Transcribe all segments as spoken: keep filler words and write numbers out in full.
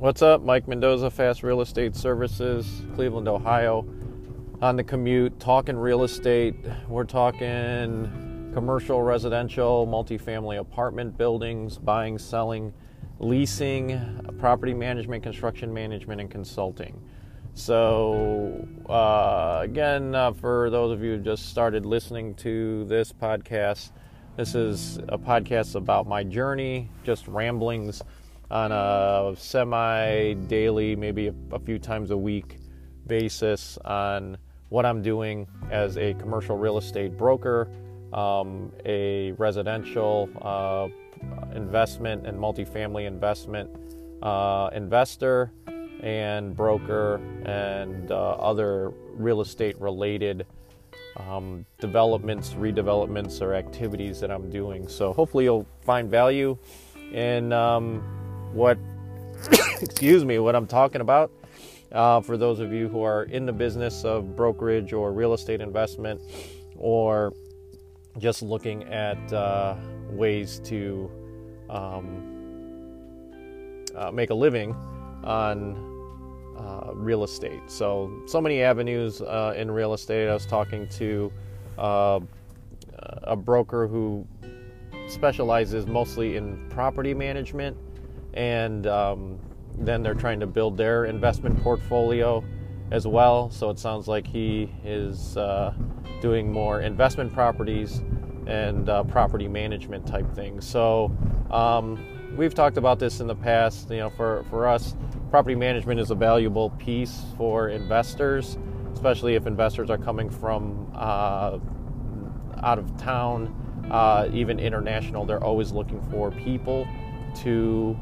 What's up? Mike Mendoza, Fast Real Estate Services, Cleveland, Ohio. On the commute, talking real estate. We're talking commercial, residential, multifamily apartment buildings, buying, selling, leasing, property management, construction management, and consulting. So, uh, again, uh, for those of you who just started listening to this podcast, this is a podcast about my journey, just ramblings on a semi-daily, maybe a, a few times a week basis on what I'm doing as a commercial real estate broker, um, a residential uh, investment and multifamily investment uh, investor and broker, and uh, other real estate related um, developments, redevelopments, or activities that I'm doing. So hopefully you'll find value in um, what, excuse me, what I'm talking about. Uh, for those of you who are in the business of brokerage or real estate investment, or just looking at uh, ways to um, uh, make a living on uh, real estate. So, so many avenues uh, in real estate. I was talking to uh, a broker who specializes mostly in property management, and um, then they're trying to build their investment portfolio as well. So it sounds like he is uh, doing more investment properties and uh, property management type things. So um, we've talked about this in the past. You know, for, for us, property management is a valuable piece for investors, especially if investors are coming from uh, out of town, uh, even international. They're always looking for people to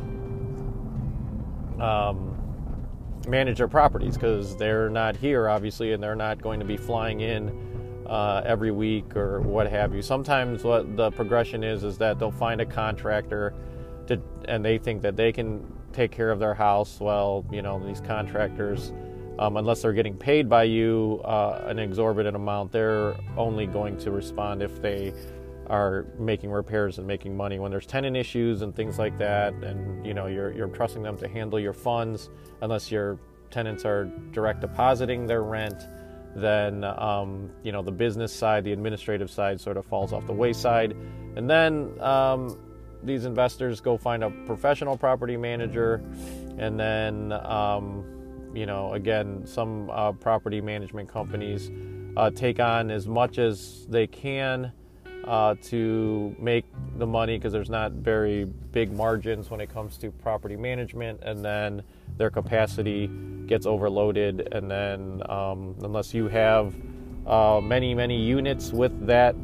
Um, manage their properties, because they're not here, obviously, and they're not going to be flying in uh, every week or what have you. Sometimes what the progression is is that they'll find a contractor to, and they think that they can take care of their house. Well, you know, these contractors, um, unless they're getting paid by you uh, an exorbitant amount, they're only going to respond if they are making repairs and making money. When there's tenant issues and things like that, and you know you're you're trusting them to handle your funds, unless your tenants are direct depositing their rent, then um, you know the business side, the administrative side, sort of falls off the wayside. And then um, these investors go find a professional property manager, and then um, you know again some uh, property management companies uh, take on as much as they can Uh, to make the money, because there's not very big margins when it comes to property management, and then their capacity gets overloaded, and then um, unless you have uh, many many units with that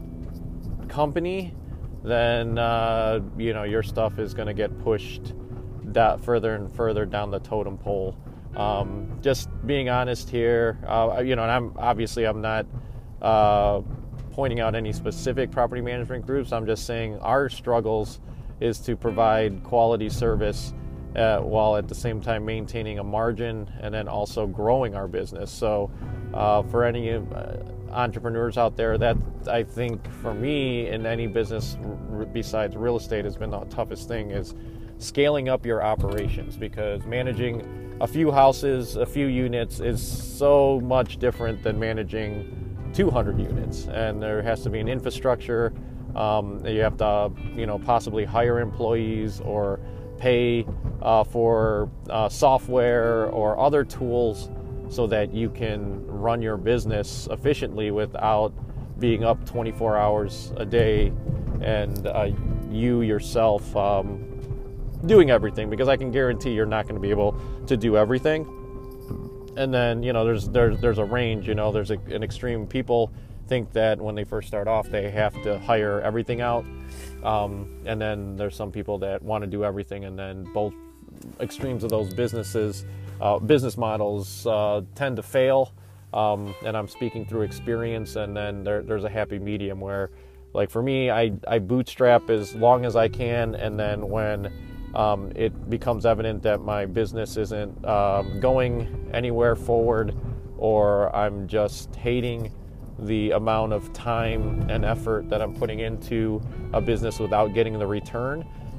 company, then uh, you know your stuff is going to get pushed da- further and further down the totem pole. Um, just being honest here, uh, you know, and I'm obviously I'm not uh, pointing out any specific property management groups. I'm just saying our struggles is to provide quality service uh, while at the same time maintaining a margin, and then also growing our business. So uh, for any uh, entrepreneurs out there, that I think for me in any business r- besides real estate has been the toughest thing, is scaling up your operations, because managing a few houses, a few units is so much different than managing two hundred units, and there has to be an infrastructure. Um, you have to, you know, possibly hire employees or pay uh, for uh, software or other tools so that you can run your business efficiently without being up twenty-four hours a day, and uh, you yourself um, doing everything, because I can guarantee you're not going to be able to do everything. And then, you know, there's there's there's a range. You know, there's a, an extreme. People think that when they first start off, they have to hire everything out, um, and then there's some people that want to do everything. And then both extremes of those businesses, uh, business models, uh, tend to fail. Um, and I'm speaking through experience. And then there, there's a happy medium where, like for me, I I bootstrap as long as I can, and then when Um, it becomes evident that my business isn't um, going anywhere forward, or I'm just hating the amount of time and effort that I'm putting into a business without getting the return,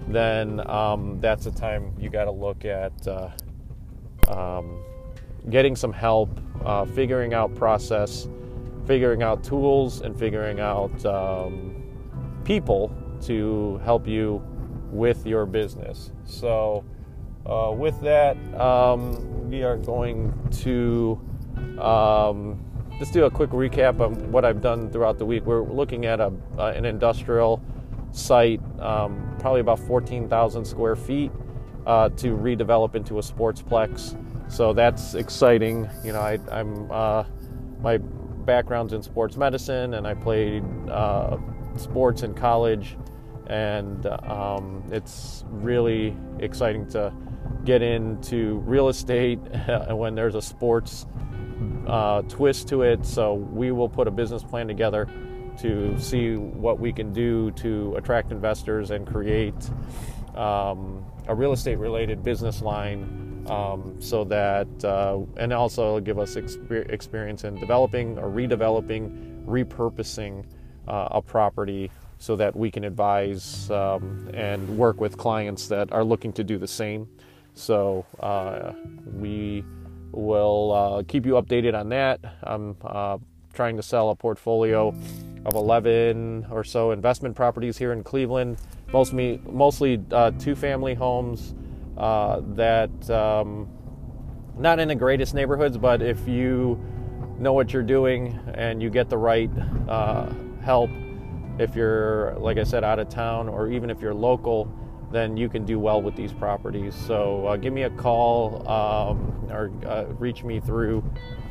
then um, that's the time you got to look at uh, um, getting some help, uh, figuring out process, figuring out tools, and figuring out um, people to help you with your business. So uh, with that, um, we are going to um, just do a quick recap of what I've done throughout the week. We're looking at a, uh, an industrial site, um, probably about fourteen thousand square feet, uh, to redevelop into a sportsplex. So that's exciting. You know, I, I'm uh, my background's in sports medicine, and I played uh, sports in college, and um, it's really exciting to get into real estate when there's a sports uh, twist to it. So we will put a business plan together to see what we can do to attract investors and create um, a real estate related business line, um, so that uh, and also give us exper- experience in developing or redeveloping, repurposing uh, a property, so that we can advise um, and work with clients that are looking to do the same. So uh, we will uh, keep you updated on that. I'm uh, trying to sell a portfolio of eleven or so investment properties here in Cleveland, mostly mostly uh, two-family homes uh, that um, not in the greatest neighborhoods, but if you know what you're doing and you get the right uh, help, if you're, like I said, out of town, or even if you're local, then you can do well with these properties. So uh, give me a call um, or uh, reach me through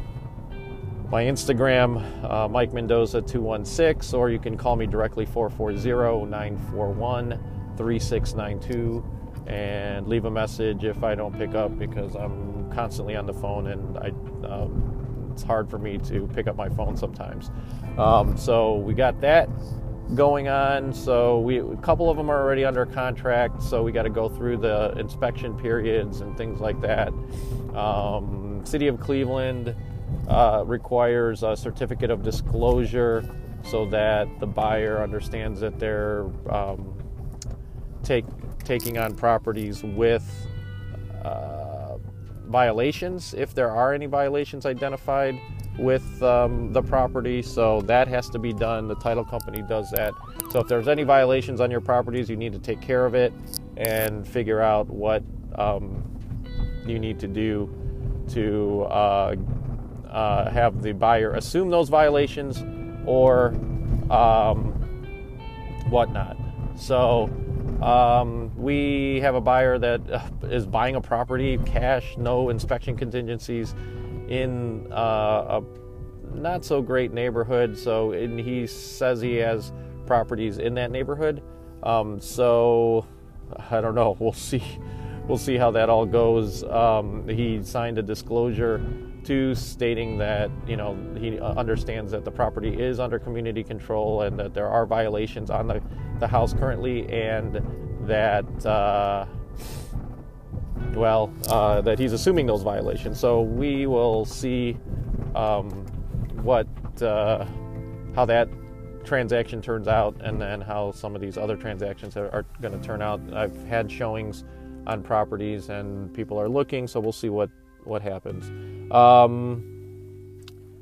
my Instagram, uh, Mike Mendoza two one six, or you can call me directly, four four zero, nine four one, three six nine two, and leave a message if I don't pick up, because I'm constantly on the phone, and I um, it's hard for me to pick up my phone sometimes. Um, so we got that going on. So we a couple of them are already under contract, so we got to go through the inspection periods and things like that. Um, City of Cleveland uh, requires a certificate of disclosure so that the buyer understands that they're um, take, taking on properties with uh, violations, if there are any violations identified with um, the property. So that has to be done. The title company does that. So if there's any violations on your properties, you need to take care of it and figure out what um, you need to do to uh, uh, have the buyer assume those violations or um, whatnot. So um, we have a buyer that is buying a property cash, no inspection contingencies, in uh, a not so great neighborhood. So and he says he has properties in that neighborhood. Um, so I don't know. We'll see. We'll see how that all goes. Um, he signed a disclosure too, stating that, you know, he understands that the property is under community control and that there are violations on the, the house currently, and that uh, well, uh, that he's assuming those violations. So we will see um, what uh, how that transaction turns out, and then how some of these other transactions are, are going to turn out. I've had showings on properties, and people are looking, so we'll see what what happens. Um,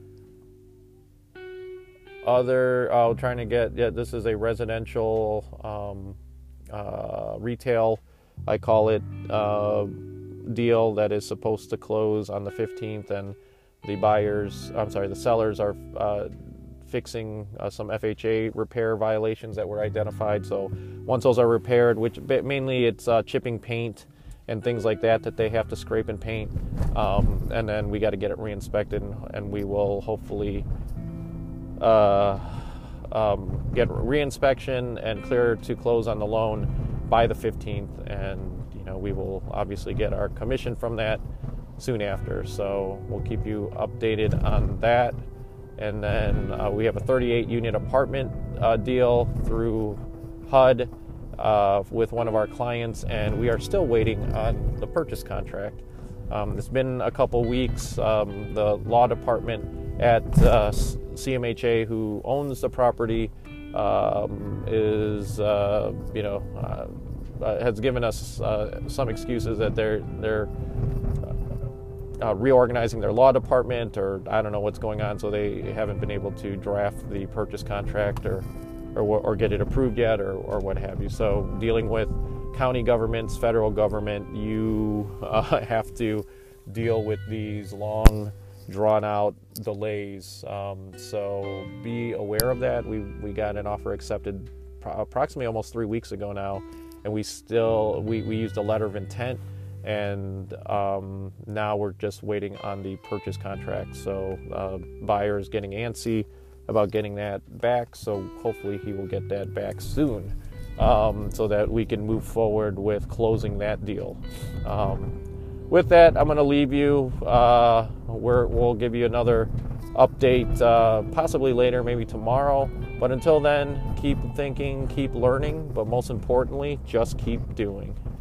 other, oh, trying to get, yeah, this is a residential um, uh, retail, I call it, uh, deal that is supposed to close on the fifteenth, and the buyers, I'm sorry, the sellers are uh, fixing uh, some F H A repair violations that were identified. So once those are repaired, which mainly it's uh, chipping paint and things like that that they have to scrape and paint, um, and then we got to get it re-inspected, and we will hopefully uh, um, get re-inspection and clear to close on the loan by the fifteenth, and you know, we will obviously get our commission from that soon after. So we'll keep you updated on that. And then uh, we have a thirty-eight unit apartment uh, deal through H U D uh, with one of our clients, and we are still waiting on the purchase contract. Um, it's been a couple weeks. Um, the law department at uh, C M H A, who owns the property, um, is uh, you know uh, uh, has given us uh, some excuses that they're they're uh, reorganizing their law department, or I don't know what's going on, so they haven't been able to draft the purchase contract or or, or get it approved yet, or, or what have you. So dealing with county governments, federal government, you uh, have to deal with these long, drawn-out delays. Um, so be aware of that. We we got an offer accepted pro- approximately almost three weeks ago now, and we still we, we used a letter of intent, and um, now we're just waiting on the purchase contract. So uh, buyer is getting antsy about getting that back. So hopefully he will get that back soon, um, so that we can move forward with closing that deal. Um, with that, I'm going to leave you. Uh, we're, we'll give you another update uh, possibly later, maybe tomorrow. But until then, keep thinking, keep learning, but most importantly, just keep doing.